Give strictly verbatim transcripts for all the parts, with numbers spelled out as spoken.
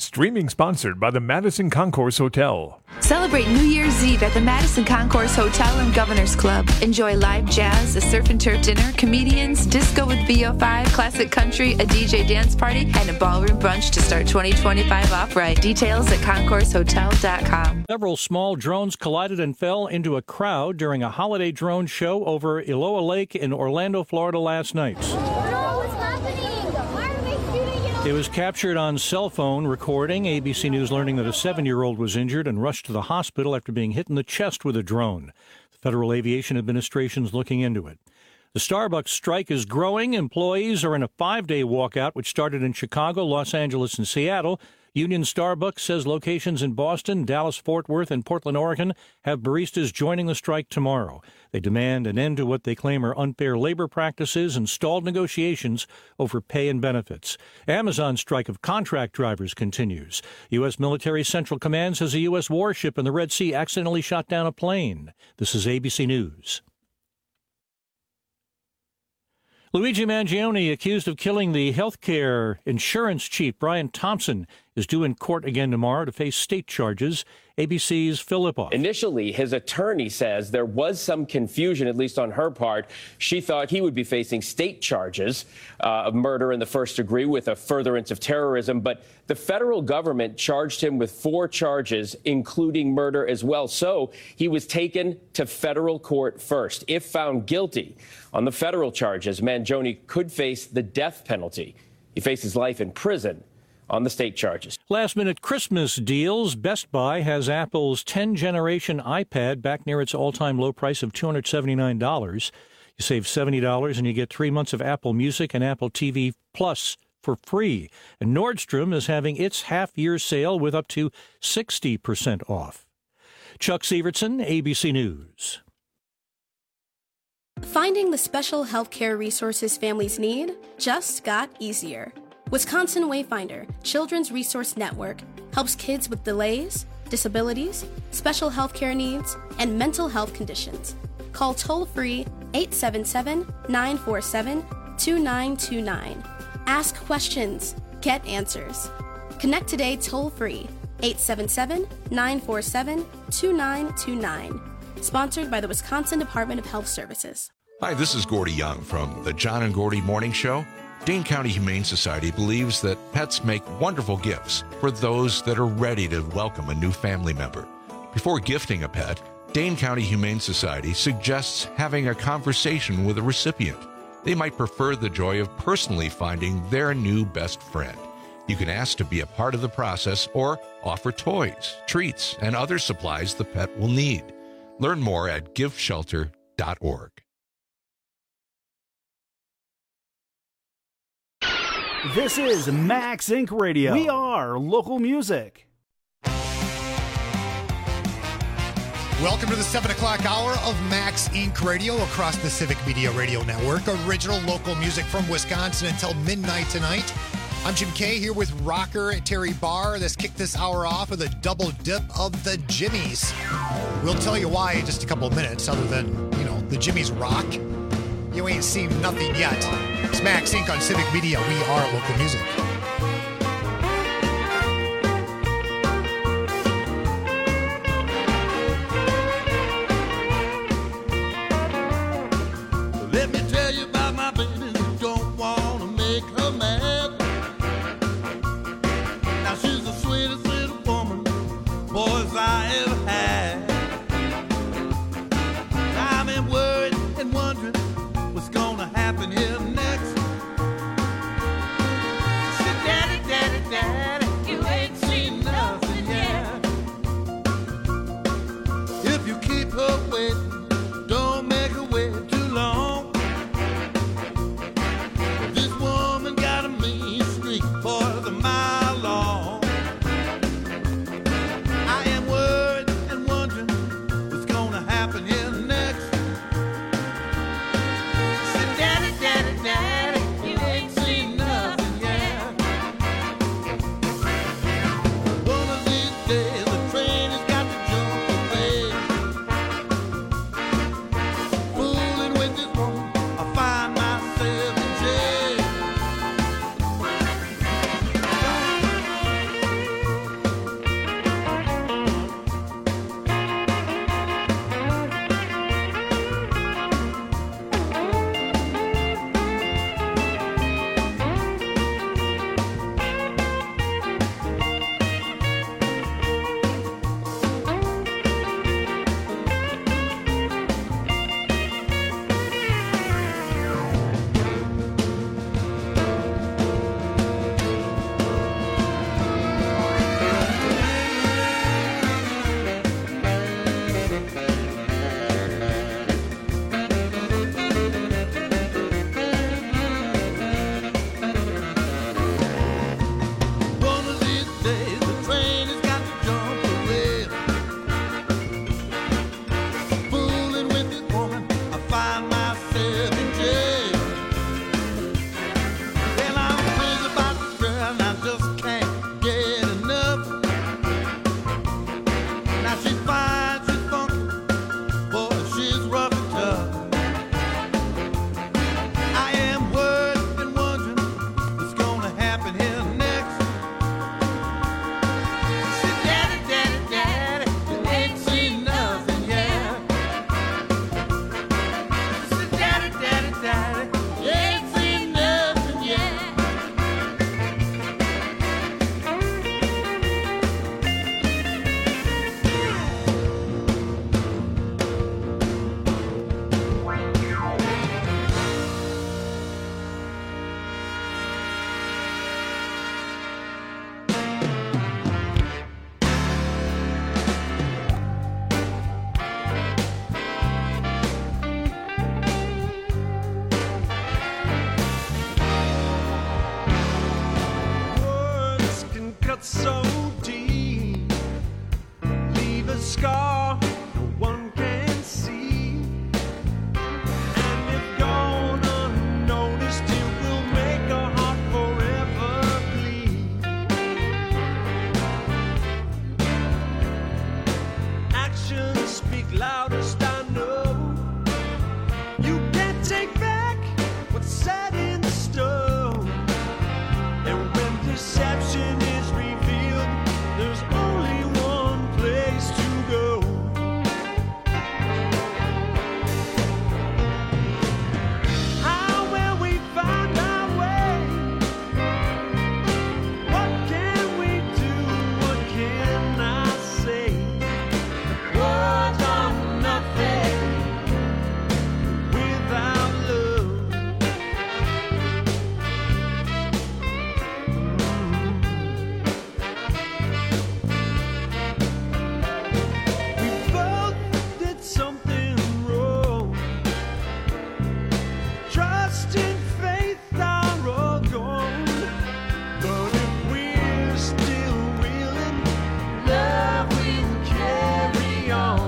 Streaming sponsored by the Madison Concourse Hotel. Celebrate New Year's Eve at the Madison Concourse Hotel and Governor's Club. Enjoy live jazz, a surf and turf dinner, comedians, disco with V O five, classic country, a D J dance party, and a ballroom brunch to start twenty twenty-five off right. Details at concourse hotel dot com. Several small drones collided and fell into a crowd during a holiday drone show over Iloa Lake in Orlando, Florida last night. It was captured on cell phone recording. A B C News learning that a seven-year-old was injured and rushed to the hospital after being hit in the chest with a drone. The Federal Aviation Administration is looking into it. The Starbucks strike is growing. Employees are in a five-day walkout, which started in Chicago, Los Angeles, and Seattle. Union Starbucks says locations in Boston, Dallas, Fort Worth, and Portland, Oregon have baristas joining the strike tomorrow. They demand an end to what they claim are unfair labor practices and stalled negotiations over pay and benefits. Amazon's strike of contract drivers continues. U S. Military Central Command says a U S warship in the Red Sea accidentally shot down a plane. This is A B C News. Luigi Mangione, accused of killing the healthcare insurance chief Brian Thompson, is due in court again tomorrow to face state charges. A B C's Phil Lipoff. Initially, his attorney says there was some confusion, at least on her part. She thought he would be facing state charges uh, of murder in the first degree with a furtherance of terrorism. But the federal government charged him with four charges, including murder as well. So he was taken to federal court first. If found guilty on the federal charges, Mangione could face the death penalty. He faces life in prison on the state charges. Last-minute Christmas deals. Best Buy has Apple's tenth-generation iPad back near its all-time low price of two hundred seventy-nine dollars. You save seventy dollars and you get three months of Apple Music and Apple T V Plus for free. And Nordstrom is having its half-year sale with up to sixty percent off. Chuck Severson, A B C News. Finding the special healthcare resources families need just got easier. Wisconsin Wayfinder Children's Resource Network helps kids with delays, disabilities, special healthcare needs, and mental health conditions. Call toll-free eight seven seven, nine four seven, two nine two nine. Ask questions. Get answers. Connect today toll-free eight seven seven, nine four seven, two nine two nine. Sponsored by the Wisconsin Department of Health Services. Hi, this is Gordy Young from the John and Gordy Morning Show. Dane County Humane Society believes that pets make wonderful gifts for those that are ready to welcome a new family member. Before gifting a pet, Dane County Humane Society suggests having a conversation with a recipient. They might prefer the joy of personally finding their new best friend. You can ask to be a part of the process or offer toys, treats, and other supplies the pet will need. Learn more at give shelter dot org. This is Max Incorporated. Radio. We are local music. Welcome to the seven o'clock hour of Max Incorporated. Radio across the Civic Media Radio Network. Original local music from Wisconsin until midnight tonight. I'm Jim Kay here with rocker Terry Barr. Let's kick this hour off with a double dip of the Jimmies. We'll tell you why in just a couple of minutes, other than, you know, the Jimmies rock. You ain't seen nothing yet. It's Max Incorporated on Civic Media. We are local music. Let me tell you about my baby who don't want to make her mad. Now she's the sweetest little woman boys I ever had. I've been worried and wondering what's gonna happen here next. She said, Daddy, Daddy, Daddy, you ain't seen nothing yet. If you keep her waiting, don't make her wait too long. This woman got a mean streak for the mile long. I am worried and so deep, leave a scar no one can see, and if gone unnoticed, it will make a heart forever bleed. Actions speak loudest, I know. You can't take back what's set in stone, and when deception is revealed, there's only one place to go. How will we find our way? What can we do? What can I say? Words are nothing without love. We both did something wrong. Trust and faith are all gone. But if we're still willing, love will carry on.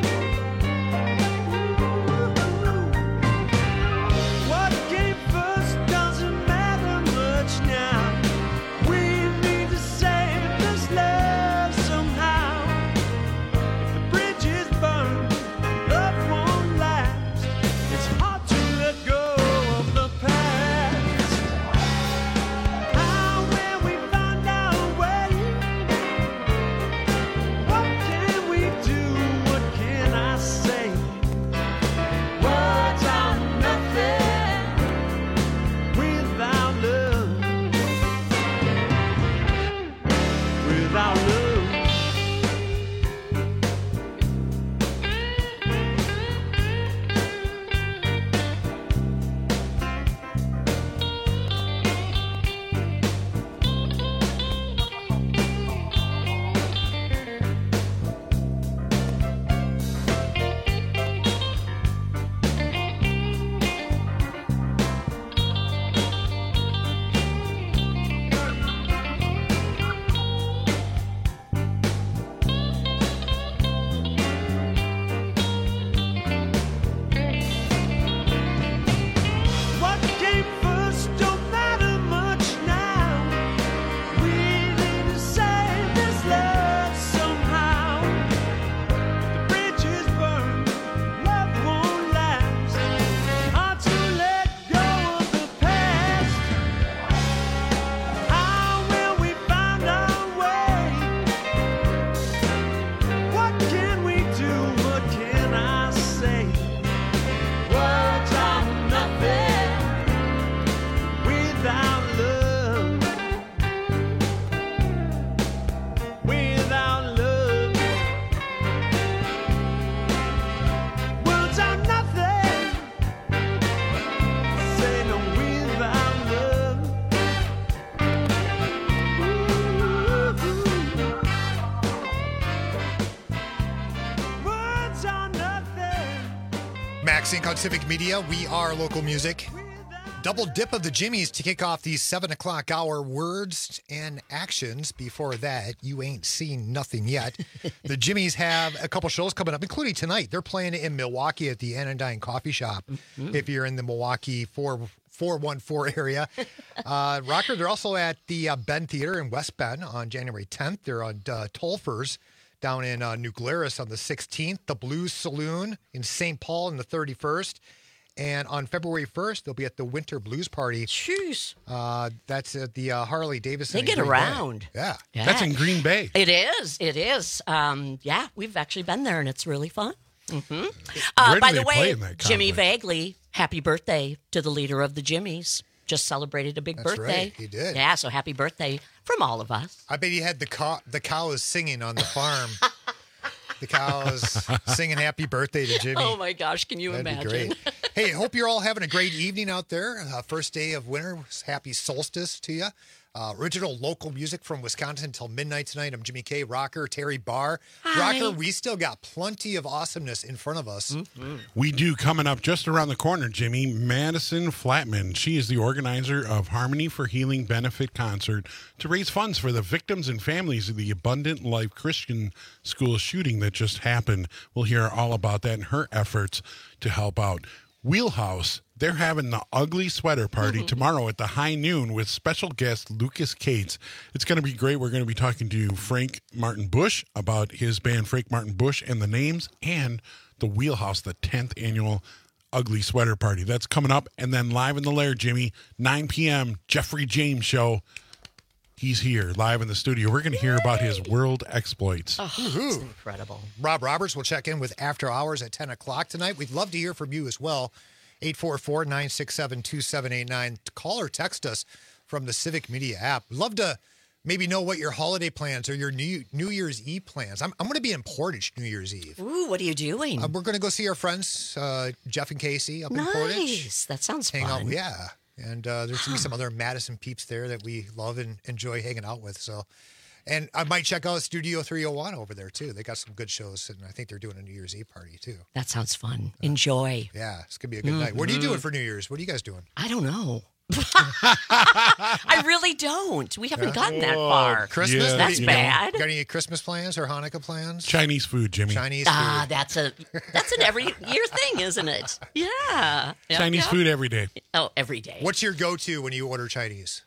What came first doesn't matter much now. We need to save this love somehow. If the bridge is burned, love won't last. It's hard to let go of the past. How will we find our way? What can we do? What can I say? Words are nothing without love. Without love. What came first don't matter much now. We need to save this love somehow. The bridge is burned, love won't last. Hard to let go of the past. How will we find our way? What can we do? What can I say? Words are nothing without love. Without love. Words are nothing. Say no without love. Words are nothing. Max Inc on Civic Media. We are local music. Double dip of the Jimmies to kick off the seven o'clock hour. Words and actions. Before that, you ain't seen nothing yet. The Jimmies have a couple shows coming up, including tonight. They're playing in Milwaukee at the Anodyne Coffee Shop. Mhm. If you're in the Milwaukee four four one four area. Uh, Rocker, they're also at the uh, Bend Theater in West Bend on January tenth. They're on uh, Tolfers down in uh, New Glarus on the sixteenth. The Blues Saloon in Saint Paul on the thirty-first. And on February first, they'll be at the Winter Blues Party. Jeez. Uh, that's at the uh, Harley Davidson. They in get Green Bay. around. Yeah. Yeah. That's in Green Bay. It is. It is. Um, yeah, we've actually been there, and it's really fun. Mm-hmm. Uh, do by they the play way, in that Jimmy complex? Vagley, happy birthday to the leader of the Jimmies. Just celebrated a big That's birthday. right, he did. Yeah, so happy birthday from all of us. I bet he had the cow, the cows singing on the farm. The cows singing happy birthday to Jimmy. Oh, my gosh. Can you That'd imagine? be great. Hey, hope you're all having a great evening out there. Uh, first day of winter. Happy solstice to you. Uh, original local music from Wisconsin until midnight tonight. I'm Jimmy K. Rocker, Terry Barr. Hi. Rocker, we still got plenty of awesomeness in front of us. Mm-hmm. We do. Coming up just around the corner, Jimmy, Madison Flatman. She is the organizer of Harmony for Healing Benefit Concert to raise funds for the victims and families of the Abundant Life Christian School shooting that just happened. We'll hear all about that and her efforts to help out. Wheelhouse, they're having the Ugly Sweater Party mm-hmm. tomorrow at the high noon with special guest Lucas Cates. It's going to be great. We're going to be talking to Frank Martin Bush about his band Frank Martin Bush and the names, and the Wheelhouse, the tenth annual Ugly Sweater Party. That's coming up. And then live in the Lair, Jimmy, nine p.m., Jeffrey James Show. He's here live in the studio. We're going to hear about his world exploits. Oh, it's incredible. Rob Roberts will check in with After Hours at ten o'clock tonight. We'd love to hear from you as well. eight four four, nine six seven, two seven eight nine. Call or text us from the Civic Media app. We'd love to maybe know what your holiday plans or your New New Year's Eve plans. I'm, I'm going to be in Portage New Year's Eve. Ooh, what are you doing? Uh, we're going to go see our friends, uh, Jeff and Casey, up nice. in Portage. Nice. That sounds Hang fun. out, yeah. And uh, there's going to be some other Madison peeps there that we love and enjoy hanging out with. So, and I might check out Studio three oh one over there, too. They got some good shows, and I think they're doing a New Year's Eve party, too. That sounds fun. Enjoy. Yeah, it's going to be a good mm-hmm. night. What are you doing for New Year's? What are you guys doing? I don't know. I really don't. We haven't yeah. gotten that far. Christmas? Yeah, that's bad. Know, got any Christmas plans or Hanukkah plans? Chinese food, Jimmy. Chinese food. Ah, that's a that's an every year thing, isn't it? Yeah. Chinese yep. food every day. Oh, every day. What's your go-to when you order Chinese?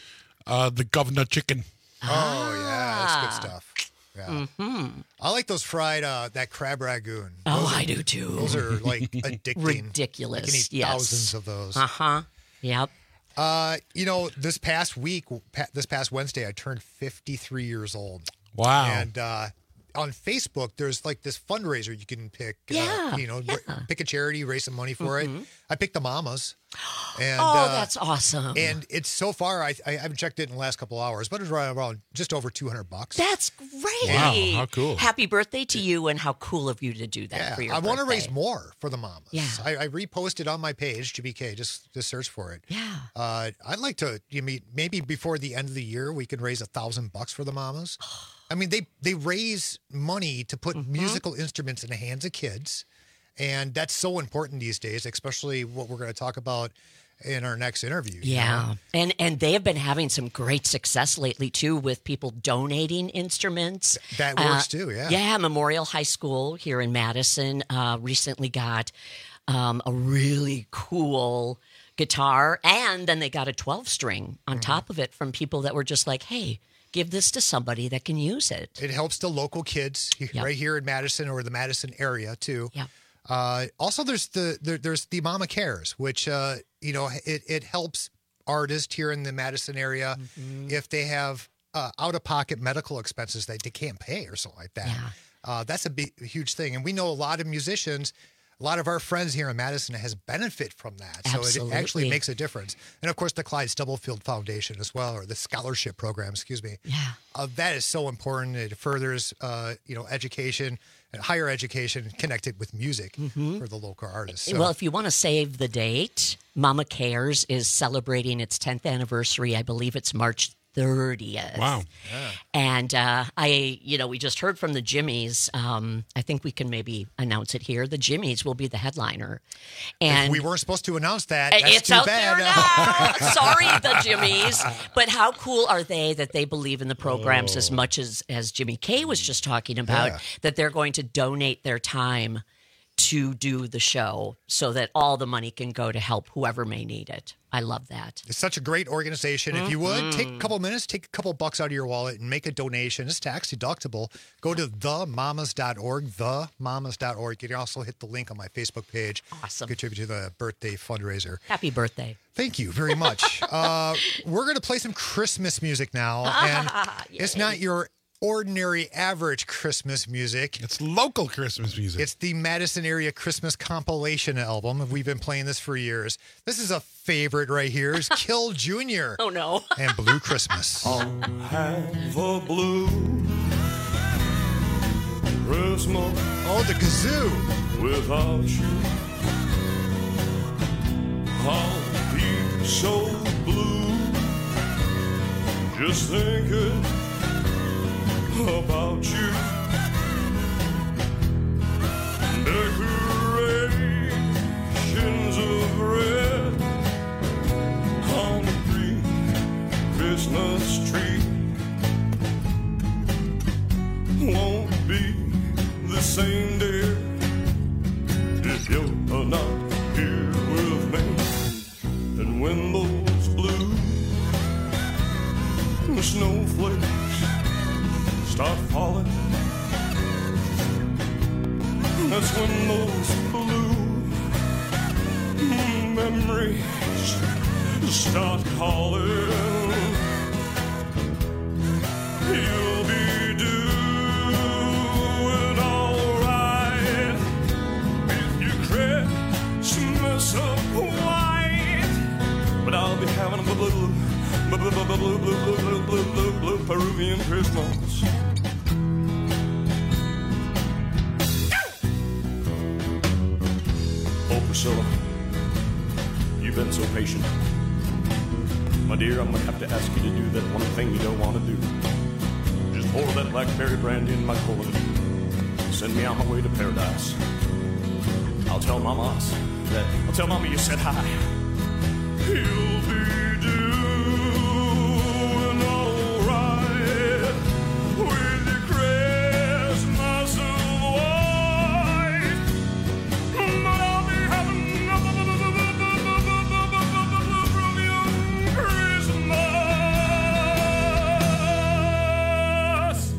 Uh, the governor chicken. Ah. Oh, yeah. That's good stuff. Yeah. Mm-hmm. I like those fried, uh, that crab ragoon. Oh, those I are, do too. Those are like addicting. Ridiculous. I can eat yes. thousands of those. Uh-huh. Yep. Uh, you know, this past week, this past Wednesday, I turned fifty-three years old. Wow. And uh, on Facebook, there's like this fundraiser you can pick. Yeah. Uh, you know, yeah. pick a charity, raise some money for mm-hmm. it. I picked the Mamas. And, oh, uh, that's awesome. And it's so far, I, I haven't checked it in the last couple hours, but it's right around just over two hundred bucks. That's great. Wow, how cool. Happy birthday to you, and how cool of you to do that yeah, for your I want to birthday. raise more for the Mamas. Yeah. I, I reposted on my page, G B K, just, just search for it. Yeah. Uh, I'd like to, you mean, maybe before the end of the year, we can raise a thousand bucks for the Mamas. I mean, they, they raise money to put mm-hmm. musical instruments in the hands of kids. And that's so important these days, especially what we're going to talk about in our next interview. Yeah. You know? And and they have been having some great success lately, too, with people donating instruments. That works, uh, too, yeah. Yeah. Memorial High School here in Madison uh, recently got um, a really cool guitar, and then they got a twelve-string on mm-hmm. top of it from people that were just like, hey, give this to somebody that can use it. It helps the local kids yep. right here in Madison or the Madison area, too. Yeah. Uh, also, there's the there, there's the Mama Cares, which uh, you know it, it helps artists here in the Madison area mm-hmm. if they have uh, out of pocket medical expenses that they can't pay or something like that. Yeah. Uh, that's a big, huge thing, and we know a lot of musicians. A lot of our friends here in Madison has benefit from that, Absolutely. So it actually makes a difference. And of course, the Clyde Stubblefield Foundation as well, or the scholarship program, excuse me. Yeah, uh, that is so important. It furthers, uh, you know, education and higher education connected with music mm-hmm. for the local artists. So. Well, if you want to save the date, Mama Cares is celebrating its tenth anniversary. I believe it's March thirtieth. Wow. Yeah. And uh, I, you know, we just heard from the Jimmies. Um, I think we can maybe announce it here. The Jimmies will be the headliner. And if we weren't supposed to announce that. That's it's too out bad. there now. Sorry, the Jimmies. But how cool are they that they believe in the programs oh. as much as, as Jimmy K was just talking about, yeah. that they're going to donate their time to do the show so that all the money can go to help whoever may need it. I love that. It's such a great organization. Mm-hmm. If you would, take a couple minutes, take a couple bucks out of your wallet and make a donation. It's tax deductible. Go to the mamas dot org, the mamas dot org. You can also hit the link on my Facebook page. Awesome. Contribute to the birthday fundraiser. Happy birthday. Thank you very much. uh, we're going to play some Christmas music now. And it's not your ordinary average Christmas music. It's local Christmas music. It's the Madison area Christmas compilation album. We've been playing this for years. This is a favorite right here. It's Kill Junior Oh no. And Blue Christmas. I'll have a blue Christmas. Oh, the kazoo. Without you, I'll be so blue. just thinking about you. Decorations of red on the green Christmas tree won't be the same, dear, if you're not here with me. And when those blue snowflakes start falling, that's when those blue memories start calling. You'll be doing alright with your Christmas of white, but I'll be having a blue, blue, blue, blue, blue, blue, blue, blue, blue, blue Peruvian Christmas. Oh, Priscilla, you've been so patient. My dear, I'm going to have to ask you to do that one thing you don't want to do. Just pour that blackberry brandy in my cola. Send me on my way to paradise. I'll tell Mama's that, I'll tell Mama you said hi. You'll be doing all right with your Christmas of white. But I'll be having a Christmas.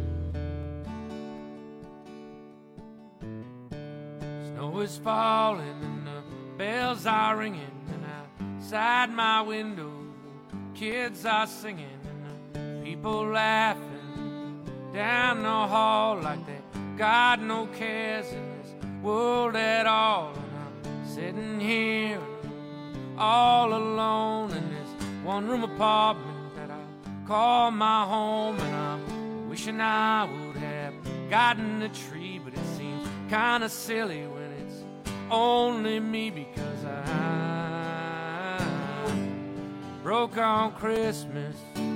Snow is falling and the bells are ringing, and outside my window kids are singing, and the people laughing down the hall like they got no cares in this world at all. And I'm sitting here all alone in this one room apartment that I call my home, and I'm wishing I would have gotten a tree, but it seems kinda silly when it's only me, because I broke on Christmas.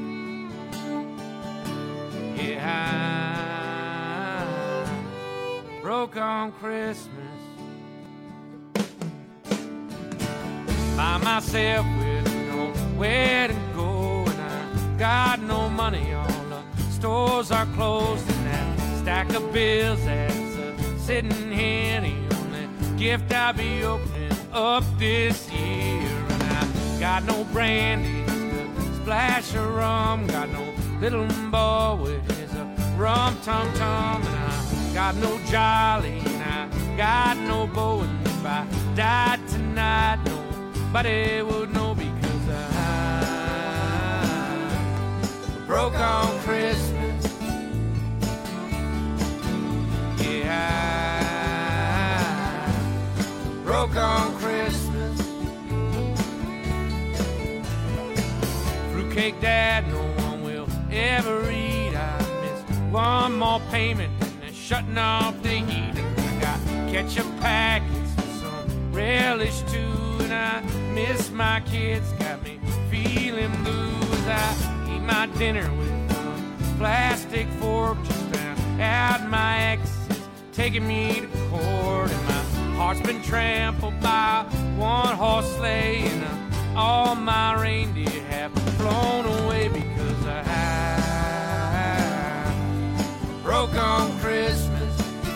Yeah, I broke on Christmas. By myself with nowhere to go, and I got no money, all the stores are closed, and that stack of bills that's uh, sitting here, the only gift I'll be opening up this year. And I got no brandy, just a splash of rum, got no little boy with his uh, rum tum tum, and I got no jolly, and I got no bow, and if I died tonight, nobody would know, because I broke on Christmas. Yeah, I broke on Christmas. Fruitcake that no one will ever eat. I missed one more payment and they're shutting off the heat. And I got ketchup packets with some relish too. And I miss my kids, got me feeling blue as I eat my dinner with a plastic fork. Just found out my ex is taking me to court, and my heart's been trampled by one horse sleigh, and uh, all my reindeer have flown away, because I broke on Christmas.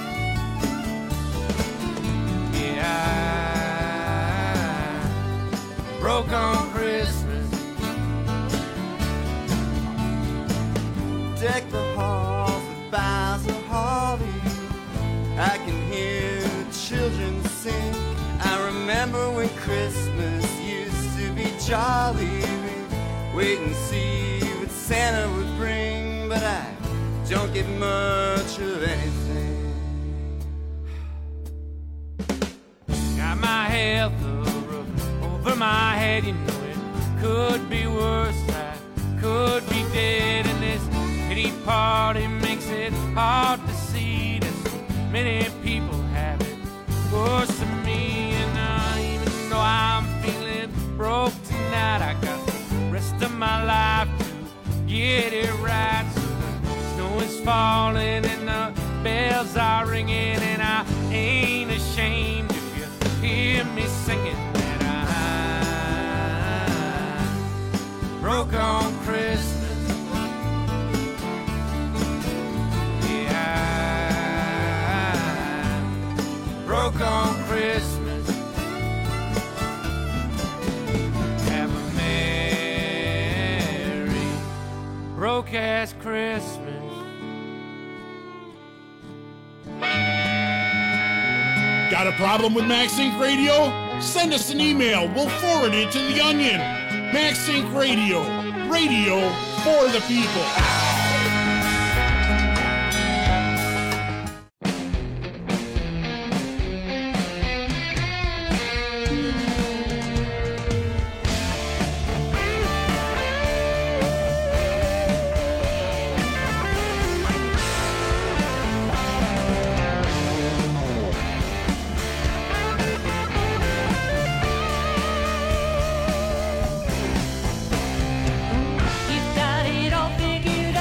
Yeah, I broke on Christmas. Deck the halls with boughs of holly, I can hear the children sing. I remember when Christmas used to be jolly. We'd wait and see what Santa would bring, but I don't get much of anything. Got my health a roof over my head, you know it could be worse. I could be dead, and this pity party makes it hard to see that so many people have it worse than me. And uh, even though I'm feeling broke tonight, I got the rest of my life to get it right. So the snow is falling and the bells are ringing, and I ain't ashamed if you hear me singing that I broke on Christmas. Yeah, I broke on Christmas. Have a merry broke ass Christmas. Got a problem with MaxSync Radio? Send us an email. We'll forward it to The Onion. MaxSync Radio. Radio for the people. You've got it all figured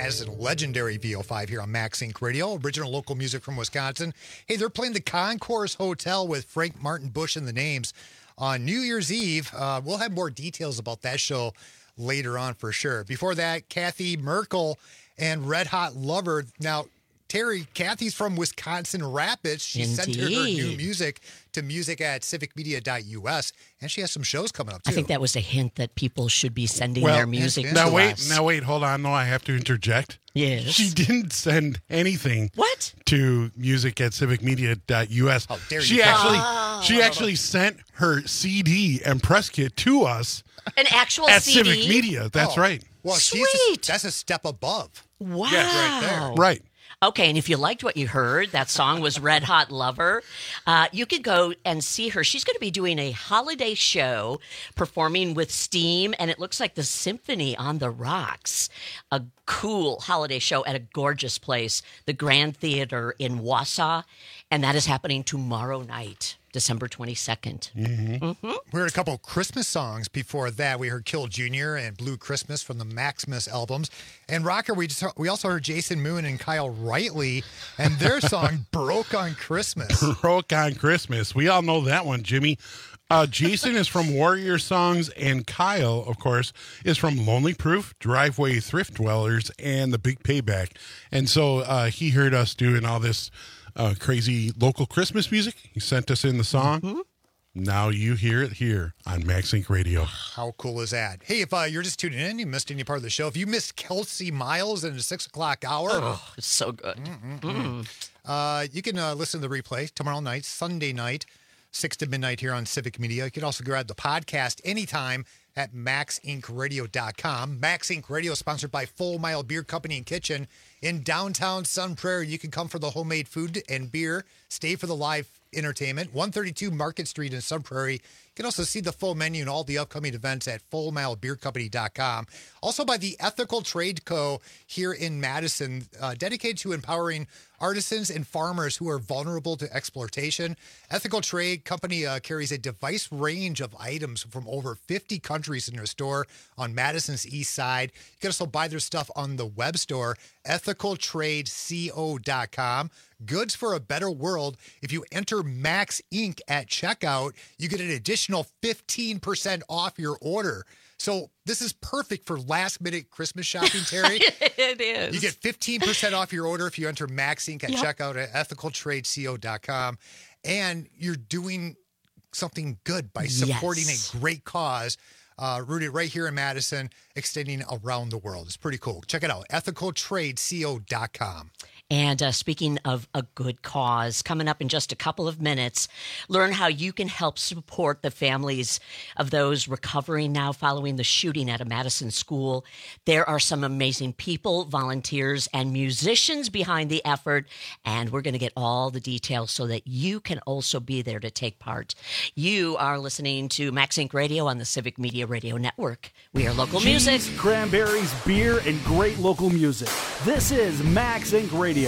Madison, legendary V O five here on Max Inc Radio, original local music from Wisconsin. Hey, they're playing the Concourse Hotel with Frank Martin Bush and the Names on New Year's Eve. Uh, we'll have more details about that show later on for sure. Before that, Kathy Merkel and Red Hot Lover. Now, Terry, Kathy's from Wisconsin Rapids. She sent her, her new Indeed. music to music at civic media dot U S, and she has some shows coming up, too. I think that was a hint that people should be sending Well, their music now to wait, us. now wait, hold on. No, I have to interject. Yes. She didn't send anything. What? To music at civic media dot U S. How dare she you. actually Oh. she actually sent her C D and press kit to us An actual at C D? Civic Media. That's Oh. right. Well, she's a, that's a step above. Wow. Yes, right there. Right. Okay, and if you liked what you heard, that song was Red Hot Lover, uh, you could go and see her. She's going to be doing a holiday show performing with Steam, and it looks like the Symphony on the Rocks. A cool holiday show at a gorgeous place, the Grand Theater in Wausau, and that is happening tomorrow night, December twenty-second. Mm-hmm. We heard a couple of Christmas songs before that. We heard Kill Junior and Blue Christmas from the Maximus albums. And Rocker, we just we also heard Jason Moon and Kyle Rightly and their song Broke on Christmas. Broke on Christmas. We all know that one, Jimmy. Uh, Jason is from Warrior Songs, and Kyle, of course, is from Lonely Proof, Driveway Thrift Dwellers, and The Big Payback. And so uh, he heard us doing all this uh, crazy local Christmas music. He sent us in the song. Mm-hmm. Now you hear it here on Max Inc Radio. How cool is that? Hey, if uh, you're just tuning in, you missed any part of the show. If you missed Kelsey Miles in the six o'clock hour. Oh, it's so good. Mm. Uh, you can uh, listen to the replay tomorrow night, Sunday night, six to midnight here on Civic Media. You can also grab the podcast anytime at max inc radio dot com. Max Inc Radio is sponsored by Full Mile Beer Company and Kitchen in downtown Sun Prairie. You can come for the homemade food and beer, stay for the live entertainment. one thirty-two Market Street in Sun Prairie. You can also see the full menu and all the upcoming events at full mile beer company dot com. Also by the Ethical Trade Co. here in Madison, uh, dedicated to empowering artisans and farmers who are vulnerable to exploitation. Ethical Trade Company uh, carries a diverse range of items from over fifty countries in their store on Madison's east side. You can also buy their stuff on the web store, ethical trade co dot com. Goods for a better world. If you enter Max Inc at checkout, you get an additional fifteen percent off your order. So this is perfect for last minute Christmas shopping, Terry. It is. You get fifteen percent off your order if you enter Max Inc at Yep. checkout at ethical trade co dot com. And you're doing something good by supporting Yes. a great cause uh, rooted right here in Madison, extending around the world. It's pretty cool. Check it out, ethical trade co dot com. And uh, speaking of a good cause, coming up in just a couple of minutes, learn how you can help support the families of those recovering now following the shooting at a Madison school. There are some amazing people, volunteers, and musicians behind the effort, and we're going to get all the details so that you can also be there to take part. You are listening to Max Inc Radio on the Civic Media Radio Network. We are local Cheese, music. cranberries, beer, and great local music. This is Max Inc Radio.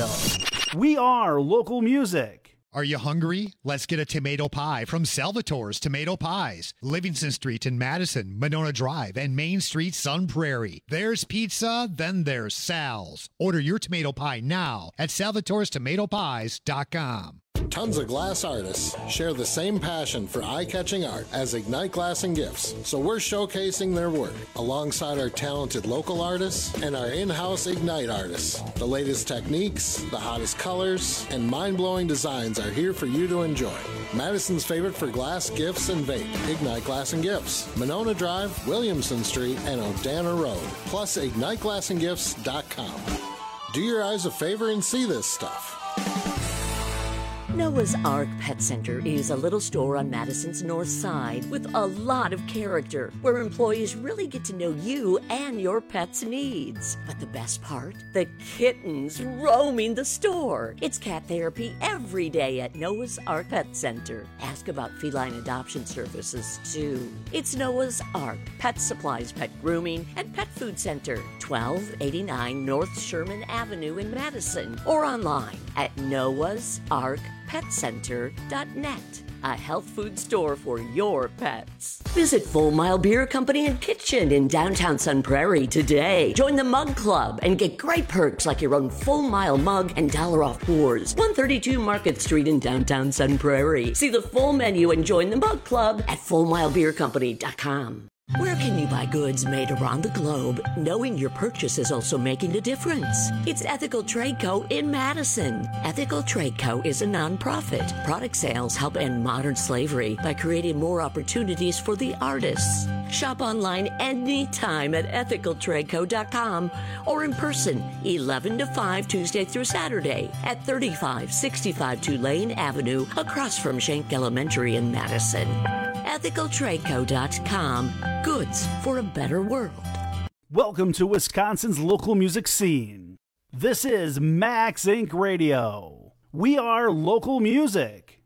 We are local music. Are you hungry? Let's get a tomato pie from Salvatore's Tomato Pies. Livingston Street in Madison, Monona Drive, and Main Street, Sun Prairie. There's pizza, then there's Sal's. Order your tomato pie now at salvatores tomato pies dot com. Tons of glass artists share the same passion for eye-catching art as Ignite Glass and Gifts, so we're showcasing their work alongside our talented local artists and our in-house Ignite artists. The latest techniques, the hottest colors, and mind-blowing designs are here for you to enjoy. Madison's favorite for glass, gifts, and vape, Ignite Glass and Gifts, Monona Drive, Williamson Street, and O'Dana Road, plus ignite glass and gifts dot com. Do your eyes a favor and see this stuff. Noah's Ark Pet Center is a little store on Madison's north side with a lot of character, where employees really get to know you and your pet's needs. But the best part? The kittens roaming the store. It's cat therapy every day at Noah's Ark Pet Center. Ask about feline adoption services, too. It's Noah's Ark Pet Supplies, Pet Grooming, and Pet Food Center, twelve eighty-nine North Sherman Avenue in Madison, or online at noahs ark pet center dot net. a health food store for your pets. Visit Full Mile Beer Company and Kitchen in downtown Sun Prairie today. Join the Mug Club and get great perks like your own Full Mile mug and dollar off pours. one thirty-two Market Street in downtown Sun Prairie. See the full menu and join the Mug Club at full mile beer company dot com. Where can you buy goods made around the globe, knowing your purchase is also making a difference? It's Ethical Trade Co. in Madison. Ethical Trade Co. is a nonprofit. Product sales help end modern slavery by creating more opportunities for the artists. Shop online anytime at ethical trade co dot com or in person eleven to five Tuesday through Saturday at thirty-five sixty-five Tulane Avenue across from Schenck Elementary in Madison. ethical trade co dot com. Goods for a better world. Welcome to Wisconsin's local music scene. This is Max Incorporated. Radio. We are local music.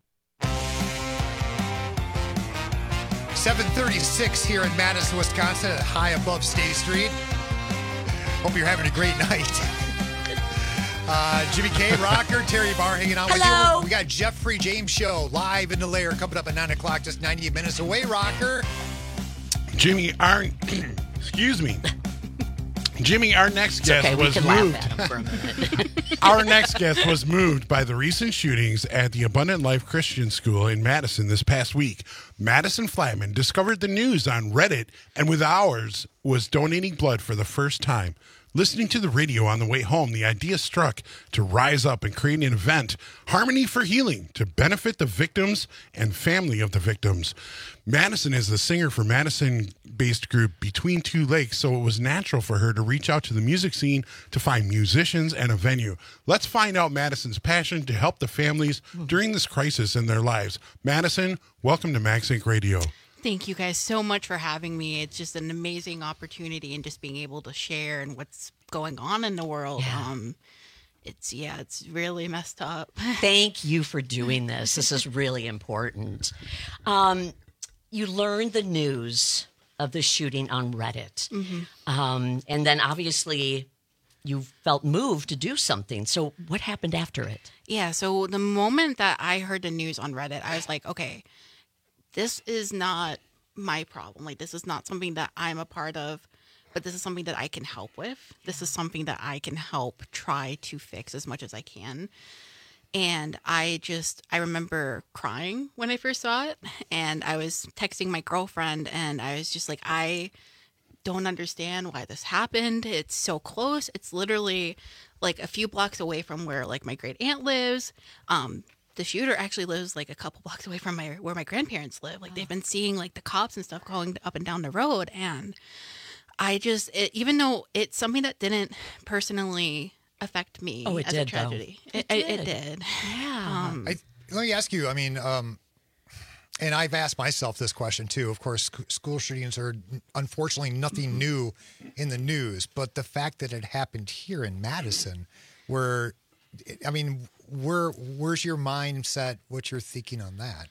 seven thirty-six here in Madison, Wisconsin, high above State Street. Hope you're having a great night. Uh, Jimmy K, Rocker, Terry Barr hanging out Hello. with you. We got Jeffrey James Show live in the Lair coming up at nine o'clock, just ninety-eight minutes away, Rocker. Jimmy, our excuse me, Jimmy, our next It's guest okay, we was can moved. laugh at him for a minute. Our next guest was moved by the recent shootings at the Abundant Life Christian School in Madison this past week. Madison Flatman discovered the news on Reddit and with hours was donating blood for the first time. Listening to the radio on the way home, the idea struck to rise up and create an event, Harmony for Healing, to benefit the victims and family of the victims. Madison is the singer for Madison-based group Between Two Lakes, so it was natural for her to reach out to the music scene to find musicians and a venue. Let's find out Madison's passion to help the families during this crisis in their lives. Madison, welcome to Max Inc Radio. Thank you guys so much for having me. It's just an amazing opportunity and just being able to share and what's going on in the world. Yeah. Um, it's, yeah, it's really messed up. Thank you for doing this. This is really important. Um, you learned the news of the shooting on Reddit. Mm-hmm. Um, and then obviously you felt moved to do something. So what happened after it? Yeah, so the moment that I heard the news on Reddit, I was like, okay, this is not my problem. Like, this is not something that I'm a part of, but this is something that I can help with. This is something that I can help try to fix as much as I can. And I just, I remember crying when I first saw it. And I was texting my girlfriend and I was just like, I don't understand why this happened. It's so close. It's literally like a few blocks away from where like my great aunt lives. Um, The shooter actually lives like a couple blocks away from my where my grandparents live. Like they've been seeing like the cops and stuff going up and down the road. And I just, it, even though it's something that didn't personally affect me Oh, it as did, a tragedy, though. it, It it, it did. did. Yeah. Um, I, let me ask you, I mean, um, and I've asked myself this question too. Of course, sc- school shootings are unfortunately nothing new in the news, but the fact that it happened here in Madison, where, I mean, where where's your mindset? What you're thinking on that?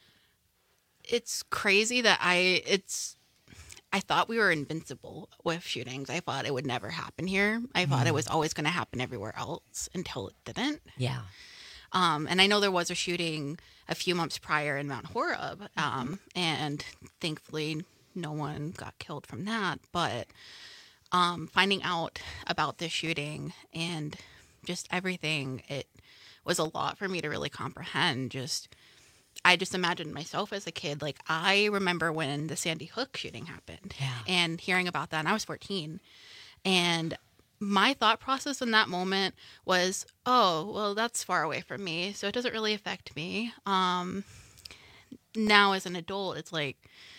it's crazy that I, it's, I thought we were invincible with shootings. I thought it would never happen here. I thought it was always going to happen everywhere else until it didn't. Yeah. Um, and I know there was a shooting a few months prior in Mount Horeb, um, and thankfully no one got killed from that. But um, finding out about this shooting and just everything, it was a lot for me to really comprehend. Just, I just imagined myself as a kid. Like, I remember when the Sandy Hook shooting happened, Yeah. and hearing about that, and I was fourteen. And my thought process in that moment was, oh, well, that's far away from me, so it doesn't really affect me. Um, now, as an adult, it's like,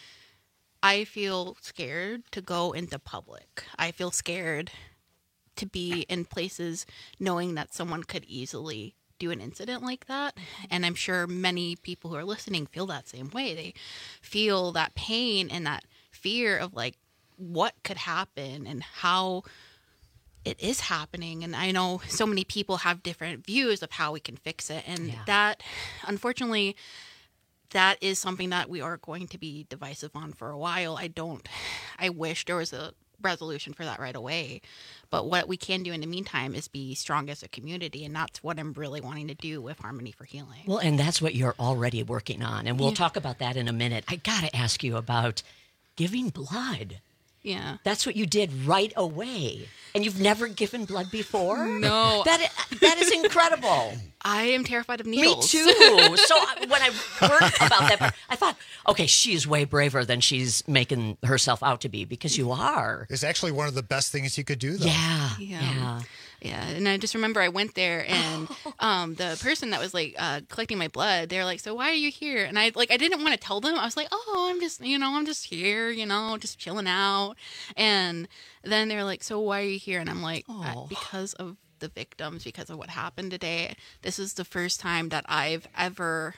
I feel scared to go into public. I feel scared to be in places knowing that someone could easily do an incident like that. And I'm sure many people who are listening feel that same way. They feel that pain and that fear of like what could happen and how it is happening. And I know so many people have different views of how we can fix it. And Yeah. that, unfortunately, that is something that we are going to be divisive on for a while. I don't, I wish there was a resolution for that right away. But what we can do in the meantime is be strong as a community, and that's what I'm really wanting to do with Harmony for Healing. Well, and that's what you're already working on, and we'll Yeah. talk about that in a minute. I got to ask you about giving blood. Yeah. That's what you did right away. And you've never given blood before? No. That is, that is incredible. I am terrified of needles. Me too. So I- when I heard about that part, I thought, okay, she's way braver than she's making herself out to be, because you are. It's actually one of the best things you could do, though. Yeah. Yeah. Yeah. And I just remember I went there, and um, the person that was like uh, collecting my blood, they're like, so why are you here? And I like, I didn't want to tell them. I was like, oh, I'm just, you know, I'm just here, you know, just chilling out. And then they're like, so why are you here? And I'm like, Oh. because of the victims, because of what happened today. This is the first time that I've ever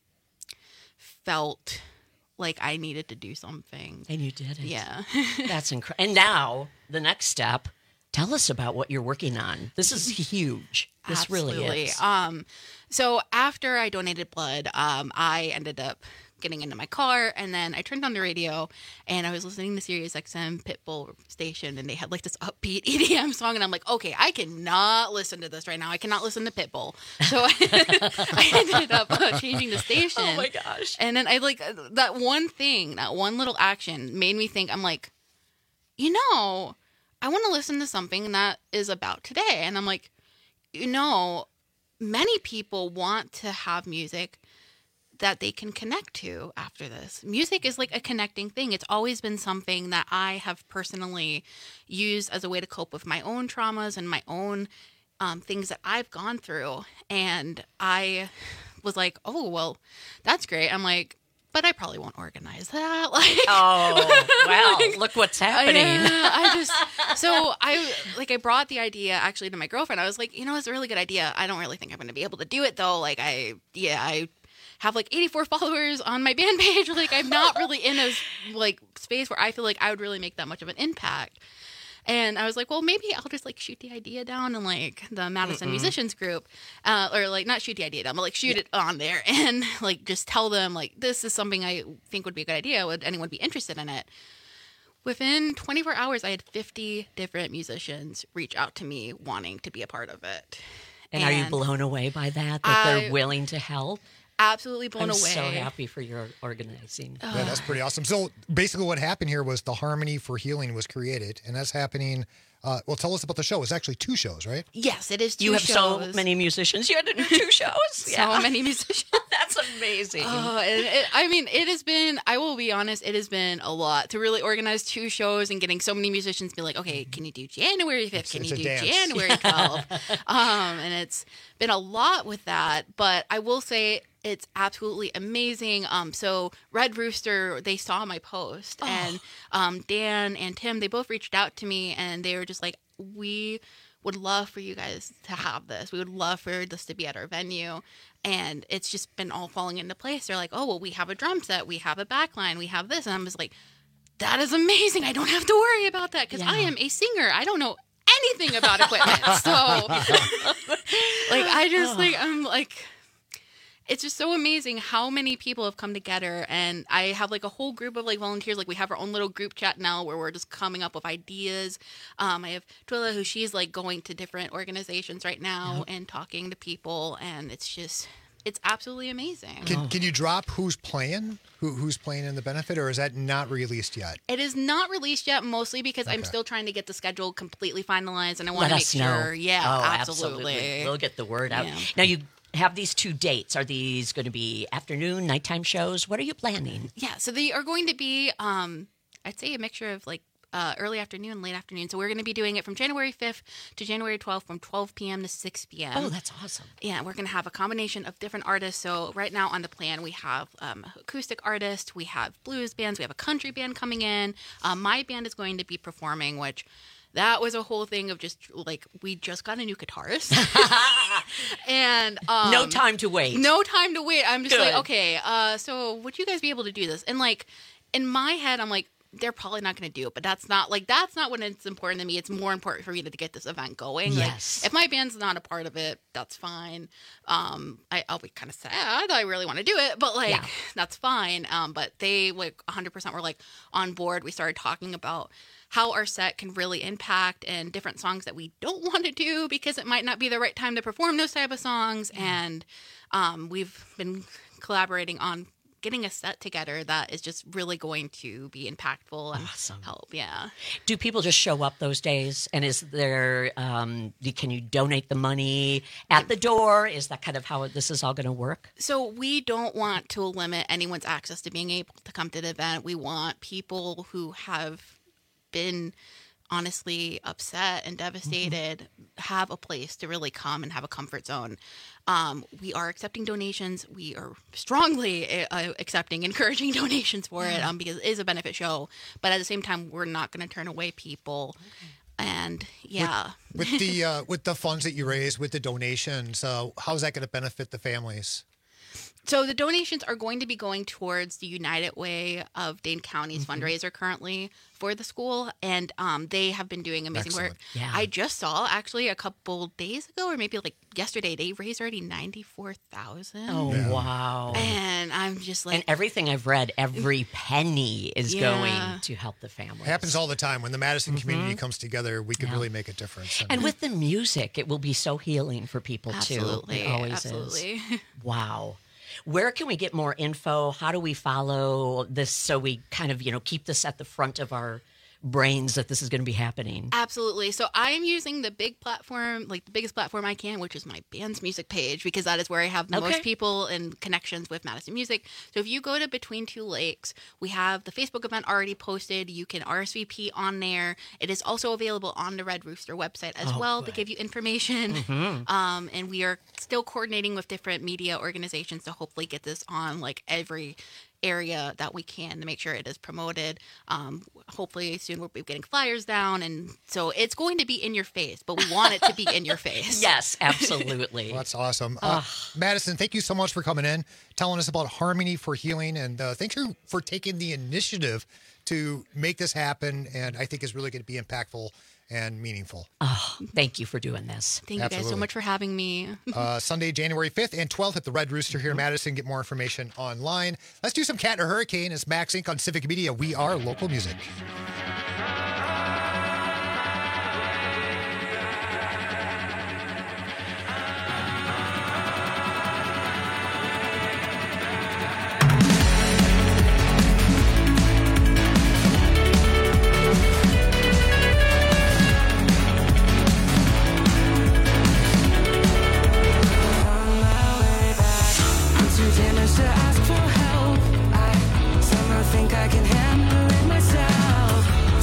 felt like I needed to do something. And you did it. Yeah. That's incredible. And now, the next step, tell us about what you're working on. This is huge. This really Absolutely. is. Um, so after I donated blood, um, I ended up getting into my car, and then I turned on the radio, and I was listening to Sirius X M Pitbull station, and they had like this upbeat E D M song, and I'm like, okay, I cannot listen to this right now. I cannot listen to Pitbull. So I, I ended up uh, changing the station. Oh my gosh. And then I like that one thing, that one little action made me think, I'm like, you know, I want to listen to something that is about today. And I'm like, you know, many people want to have music that they can connect to after this. Music is like a connecting thing. It's always been something that I have personally used as a way to cope with my own traumas and my own um, things that I've gone through. And I was like, oh, well, that's great. I'm like, but I probably won't organize that. Like, oh, well, like, look what's happening. Yeah, I just, so I, like, I brought the idea actually to my girlfriend. I was like, you know, it's a really good idea. I don't really think I'm going to be able to do it though. Like, I, yeah, I have like eighty-four followers on my band page. Like, I'm not really in a, like, space where I feel like I would really make that much of an impact. And I was like, well, maybe I'll just like shoot the idea down in like the Madison Mm-mm. Musicians group, uh, or like not shoot the idea down, but like shoot yeah. it on there and like just tell them like, this is something I think would be a good idea. Would anyone be interested in it? Within twenty-four hours, I had fifty different musicians reach out to me wanting to be a part of it. And, and are you blown away by that, that I, they're willing to help? Absolutely blown I'm away. so happy for your organizing. Yeah, that's pretty awesome. So basically what happened here was the Harmony for Healing was created, and that's happening. Uh, well, tell us about the show. It's actually two shows, right? Yes, it is two You have shows. so many musicians. You had to do two shows? So Yeah. many musicians. That's amazing. Oh, it, it, I mean, it has been, I will be honest, it has been a lot to really organize two shows and getting so many musicians to be like, okay, can you do January fifth? Can It's you a do dance. January twelfth? um, and it's been a lot with that, but I will say it's absolutely amazing. Um, so Red Rooster, they saw my post, Oh. and um, Dan and Tim, they both reached out to me, and they were just like, we would love for you guys to have this. We would love for this to be at our venue. And it's just been all falling into place. They're like, oh, well, we have a drum set. We have a backline. We have this. And I'm just like, that is amazing. I don't have to worry about that because Yeah. I am a singer. I don't know anything about equipment. So, like, I just, like, I'm like... It's just so amazing how many people have come together, and I have like a whole group of like volunteers. Like we have our own little group chat now where we're just coming up with ideas. Um, I have Twila, who she's like going to different organizations right now Yep. and talking to people, and it's just it's absolutely amazing. Can, can you drop who's playing? Who, who's playing in the benefit, or is that not released yet? It is not released yet, mostly because I'm Okay. still trying to get the schedule completely finalized, and I want Let to make us know. sure. Yeah, oh, absolutely. We'll get the word out. Yeah. Now, you have these two dates. Are these going to be afternoon, nighttime shows? What are you planning? Yeah, so they are going to be, um, I'd say, a mixture of like uh, early afternoon and late afternoon. So we're going to be doing it from January fifth to January twelfth from twelve p.m. to six p.m. Oh, that's awesome. Yeah, we're going to have a combination of different artists. So right now on the plan, we have um, acoustic artists, we have blues bands, we have a country band coming in. Um, my band is going to be performing, which... That was a whole thing of just like we just got a new guitarist, and um, No time to wait. No time to wait. I'm just Good. like, okay, uh, so would you guys be able to do this? And like in my head, I'm like, they're probably not going to do it, but that's not like that's not when it's important to me. It's more important for me to get this event going. Yes. Like, if my band's not a part of it, that's fine. Um, I, I'll be kind of sad. I really want to do it, but like Yeah. that's fine. Um, but they like one hundred percent were like on board. We started talking about how our set can really impact and different songs that we don't want to do because it might not be the right time to perform those type of songs. And um, we've been collaborating on getting a set together that is just really going to be impactful and awesome. help. Yeah. Do people just show up those days? And is there, um, can you donate the money at the door? Is that kind of how this is all going to work? So we don't want to limit anyone's access to being able to come to the event. We want people who have been honestly upset and devastated mm-hmm. have a place to really come and have a comfort zone. Um, we are accepting donations. We are strongly uh, accepting, encouraging donations for it um, because it is a benefit show. But at the same time, we're not going to turn away people. Okay. And yeah, with, with the uh, with the funds that you raise, with the donations, uh, how is that going to benefit the families? So the donations are going to be going towards the United Way of Dane County's mm-hmm. fundraiser currently for the school, and um, they have been doing amazing Excellent. work. Yeah. I just saw actually a couple days ago, or maybe like yesterday, they raised already ninety-four thousand. Oh yeah. wow! And I'm just like, and everything I've read, every penny is yeah. going to help the family. It happens all the time when the Madison mm-hmm. community comes together. We can yeah. really make a difference. And, and with the music, it will be so healing for people absolutely, too. It always absolutely. is. Wow. Where can we get more info? How do we follow this so we kind of, you know, keep this at the front of our brains that this is going to be happening? Absolutely. So I am using the big platform, like the biggest platform I can, which is my band's music page, because that is where I have the Okay. most people and connections with Madison Music. So if you go to Between Two Lakes, we have the Facebook event already posted. You can R S V P on there. It is also available on the Red Rooster website as Oh, well good. to give you information. Mhm. Um, and we are still coordinating with different media organizations to hopefully get this on like every area that we can to make sure it is promoted. Um, hopefully soon we'll be getting flyers down, and so it's going to be in your face, but we want it to be in your face. Yes, absolutely. Well, that's awesome. Uh, Madison, thank you so much for coming in, telling us about Harmony for Healing, and uh, thank you for taking the initiative to make this happen, and I think is really going to be impactful and meaningful. Oh, thank you for doing this. Thank you guys so much for having me. uh, Sunday, January fifth and twelfth at the Red Rooster here in Madison. Get more information online. Let's do some Cat and a Hurricane. It's Max Incorporated on Civic Media. We are local music. To ask for help, I somehow think I can handle it myself.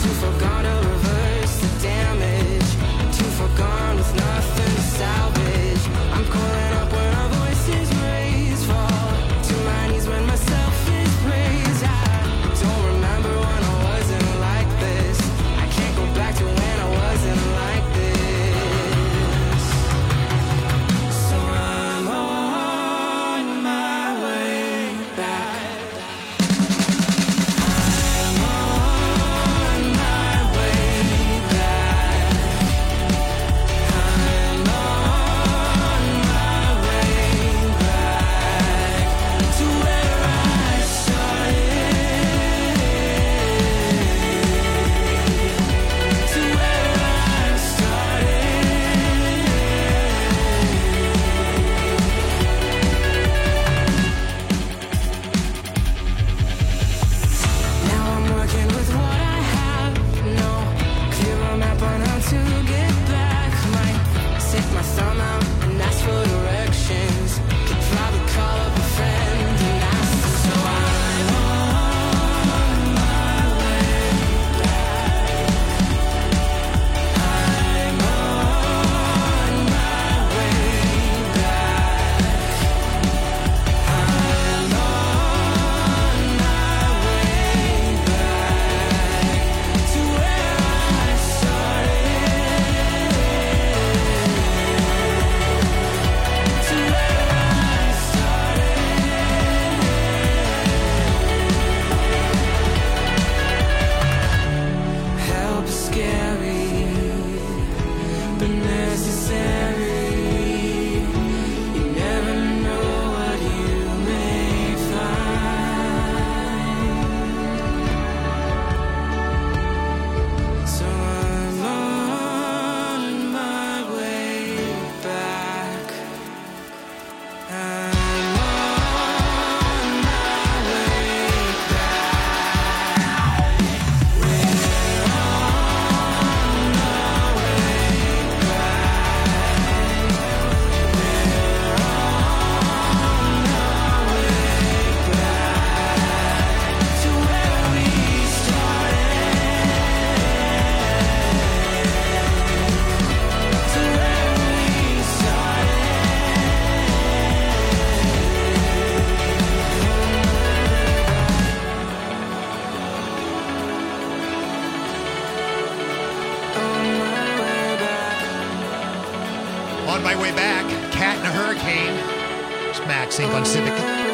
Cat and a Hurricane. It's Max Inc on Civic.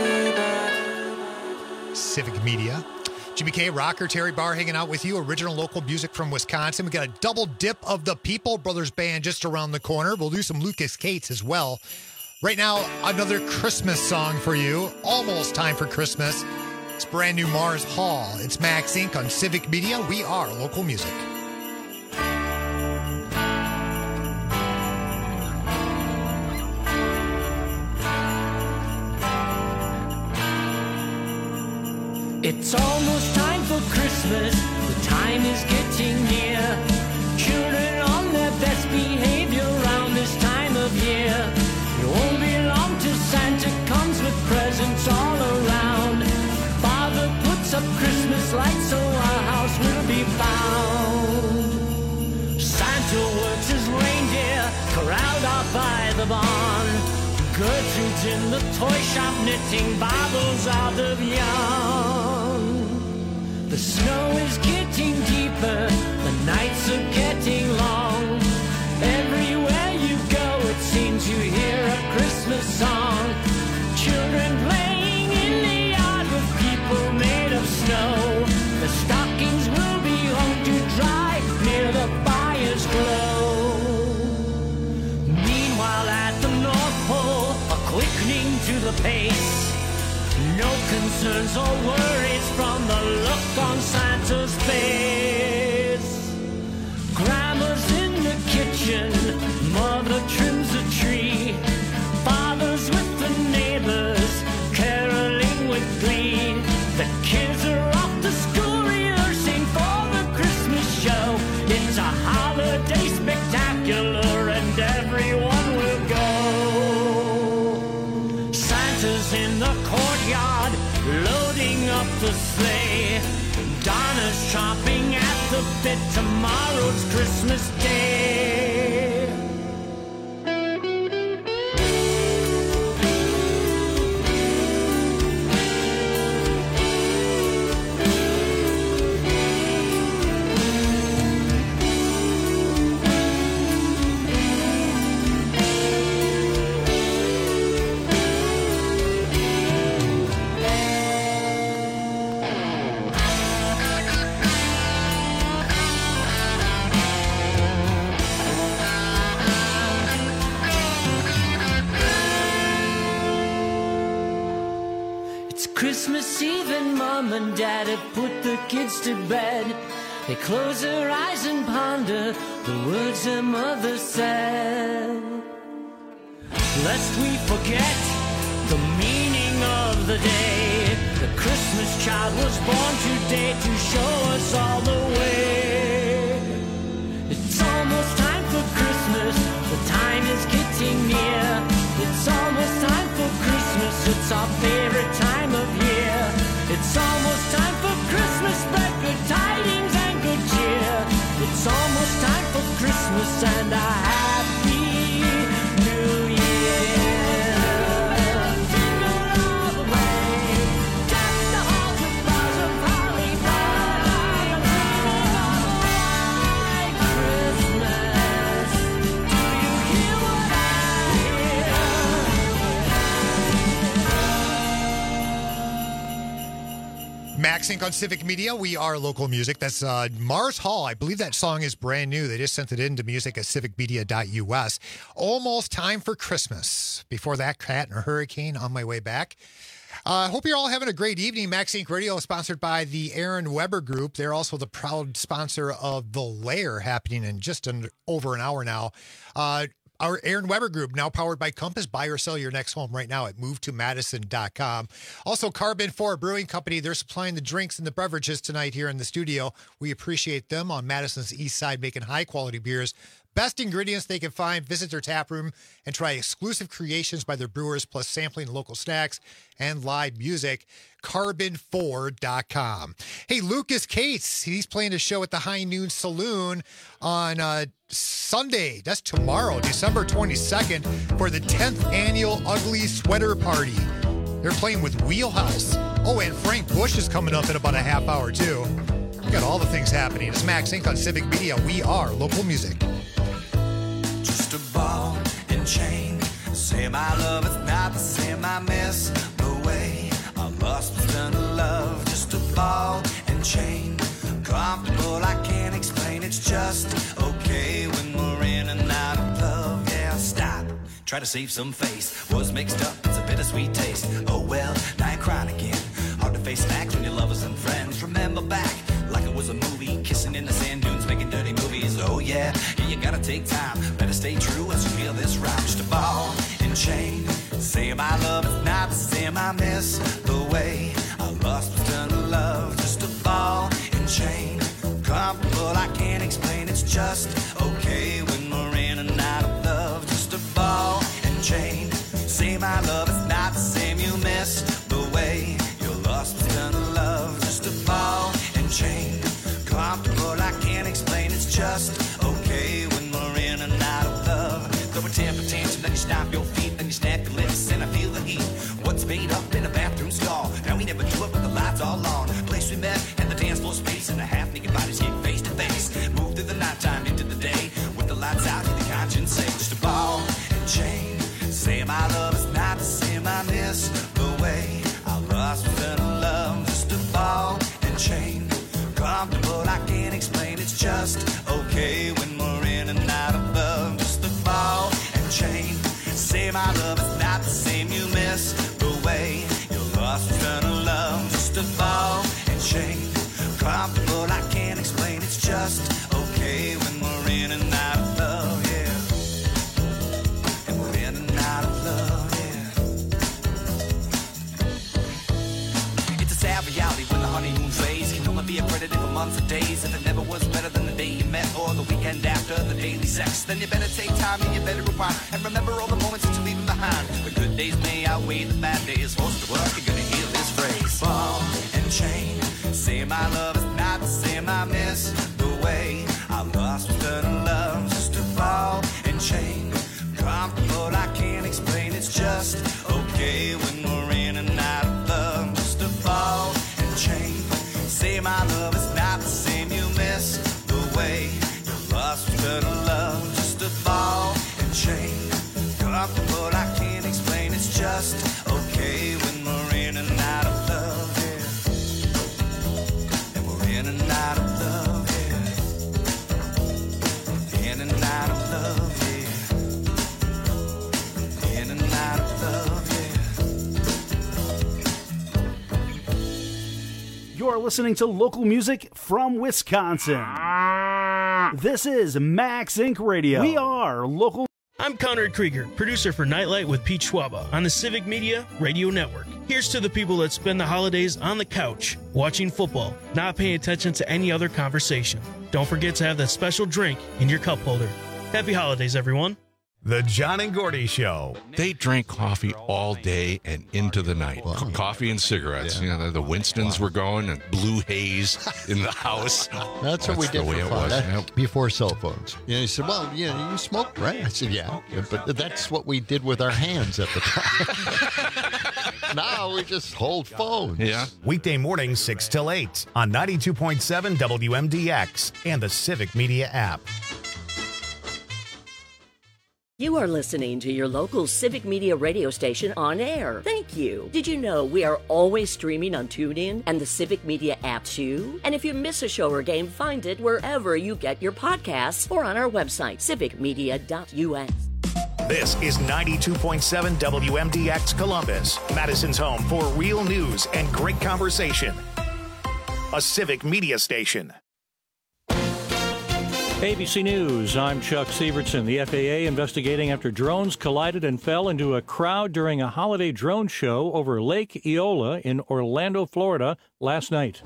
Civic Media. Jimmy K, Rocker, Terry Barr hanging out with you. Original local music from Wisconsin. We got a double dip of the People Brothers Band just around the corner. We'll do some Lucas Cates as well. Right now, another Christmas song for you. Almost time for Christmas. It's brand new Mars Hall. It's Max Inc on Civic Media. We are local music. It's almost time for Christmas, the time is getting near. Children on their best behavior around this time of year. It won't be long till Santa comes with presents all around. Father puts up Christmas lights so our house will be found. Santa works his reindeer, corralled out by the barn. Gertrude's in the toy shop knitting Bibles out of yarn. The snow is getting deeper, the nights are getting long. Everywhere you go it seems you hear a Christmas song. Children playing in the yard with people made of snow. The stockings will be hung to dry near the fire's glow. Meanwhile at the North Pole, a quickening to the pace. No concerns or worries from the look on Santa's face. Grandma's in the kitchen, mother trims a tree. Father's with the neighbors, caroling with glee. The kids are off to school rehearsing for the Christmas show. It's a holiday spectacular and everyone will go. Santa's in the courtyard, loading up the sleigh. Donna's chomping at the bit, tomorrow's Christmas Day. Christmas Eve and Mom and Dad have put the kids to bed. They close their eyes and ponder the words their mother said. Lest we forget the meaning of the day, the Christmas child was born today to show us all the way. It's almost time for Christmas, the time is getting near. It's almost time for Christmas, it's our favorite time of year. It's almost time for Christmas, spread good tidings and good cheer. It's almost time for Christmas and a happy new year. Jingle all the way, deck the halls with boughs of holly. I'm singing all the white Christmas. Do you hear what I Max Inc on Civic Media. We are local music. That's uh, Mars Hall. I believe that song is brand new. They just sent it in to music at civic media dot U S. Almost time for Christmas. Before that, Cat and a Hurricane on my way back. I uh, hope you're all having a great evening. Max Inc Radio is sponsored by the Aaron Weber Group. They're also the proud sponsor of The Lair, happening in just under, over an hour now. Uh, Our Aaron Weber Group, now powered by Compass. Buy or sell your next home right now at move to madison dot com. Also, Carbon four Brewing Company. They're supplying the drinks and the beverages tonight here in the studio. We appreciate them on Madison's East Side, making high-quality beers. Best ingredients they can find. Visit their tap room and try exclusive creations by their brewers, plus sampling local snacks and live music. carbon four dot com. Hey, Lucas Cates, he's playing a show at the High Noon Saloon on uh, Sunday. That's tomorrow, December twenty-second, for the tenth annual Ugly Sweater Party. They're playing with Wheelhouse. Oh, and Frank Bush is coming up in about a half hour, too. We got all the things happening. It's Max Inc on Civic Media. We are local music. Just a ball and chain. Say my love is not the same, I miss the way our lust was done to love. Just a ball and chain, comfortable, I can't explain. It's just okay when we're in and out of love. Yeah, stop, try to save some face. Was mixed up, it's a bittersweet taste. Oh well, now you're crying again. Hard to face facts when your lovers and friends. Remember back, like it was a movie, kissing in the sand dunes, making dirty movies. Oh yeah, yeah, you gotta take time. Better stay true as you hear this rhyme. Just a ball and chain. Say my love is not the same, I miss the way our lust was done to love. Just a ball and chain, comfortable, I can't explain. It's just okay when we're in and out of love. Just a ball and chain. Say my love is not the same, you miss the way your lust was done to love. Just a ball and chain, comfortable, I can't explain. It's just okay when we're in and out of love. Throw a temper tantrum, then you stomp your feet, then you snap your lips, and I feel the heat. What's made up in a bathroom stall? Now we never do it, but the lights all on. Place we met and the dance floor space, and the half-naked bodies get face to face. Move through the nighttime into the day, with the lights out, hear the conscience say, just a ball and chain. Say my love is not the same, I miss the way our lust was done to love. Just a ball and chain, comfortable, I can't explain. It's just okay when we're in and out of love. Just a ball and chain. Say my love is not the same, you miss the way your lust was done to love. Just a ball and chain, comfortable, I can't explain. It's just okay when we're in and out of love, yeah. And we're in and out of love, yeah. It's a sad reality when the honeymoon phase can only be accredited for months or days. If it never was better than the day you met or the weekend after the daily sex, then you better take time and you better rewind and remember all the moments that you're leaving behind. The good days may outweigh the bad days. Most of work, you're gonna hear this phrase. Ball and chain. Say my love is not the same, I miss the way our lust was done to love. Just a ball and chain, comfortable, I can't explain. It's just okay when we're in and out of love. Just a ball and chain. Say my love is not the same, you miss the way your lust was done to love. Just a ball and chain, comfortable, I can't explain. It's just okay when we're in and out of love, yeah. And we're in and out of love, yeah. In and out of love, yeah. In and out of love, yeah. You're listening to local music from Wisconsin. This is Max Incorporated. Radio. We are local. I'm Conrad Krieger, producer for Nightlight with Pete Schwaba on the Civic Media Radio Network. Here's to the people that spend the holidays on the couch, watching football, not paying attention to any other conversation. Don't forget to have that special drink in your cup holder. Happy holidays, everyone. The John and Gordy Show. They drank coffee all day and into the night. Wow. Co- coffee and cigarettes. Yeah. You know, the, the Winstons wow. were going and blue haze in the house. That's, That's what we did for fun. That, yep. Before cell phones. You know, he said, well, you know, you smoke, right? I said, yeah. But that's what we did with our hands at the time. Now we just hold phones. Yeah. Weekday mornings, six till eight on ninety-two point seven W M D X and the Civic Media app. You are listening to your local Civic Media radio station on air. Thank you. Did you know we are always streaming on TuneIn and the Civic Media app too? And if you miss a show or game, find it wherever you get your podcasts or on our website, civic media dot U S. This is ninety-two point seven W M D X Columbus, Madison's home for real news and great conversation. A Civic Media station. A B C News, I'm Chuck Sievertson. The F A A investigating after drones collided and fell into a crowd during a holiday drone show over Lake Eola in Orlando, Florida last night.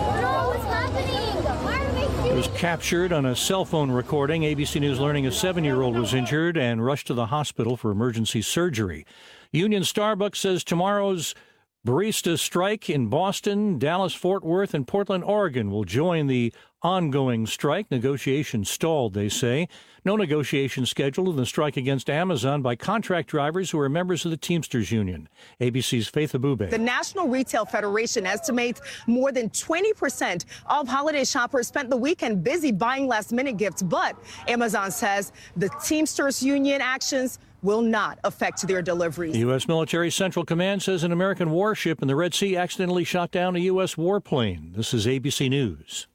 It was captured on a cell phone recording. A B C News learning a seven-year-old was injured and rushed to the hospital for emergency surgery. Union Starbucks says tomorrow's barista strike in Boston, Dallas, Fort Worth, and Portland, Oregon will join the ongoing strike. Negotiations stalled, they say. No negotiation scheduled in the strike against Amazon by contract drivers who are members of the Teamsters Union. A B C's Faith Abube. The National Retail Federation estimates more than twenty percent of holiday shoppers spent the weekend busy buying last-minute gifts, but Amazon says the Teamsters Union actions will not affect their deliveries. The U S. Military Central Command says an American warship in the Red Sea accidentally shot down a U S warplane. This is A B C News.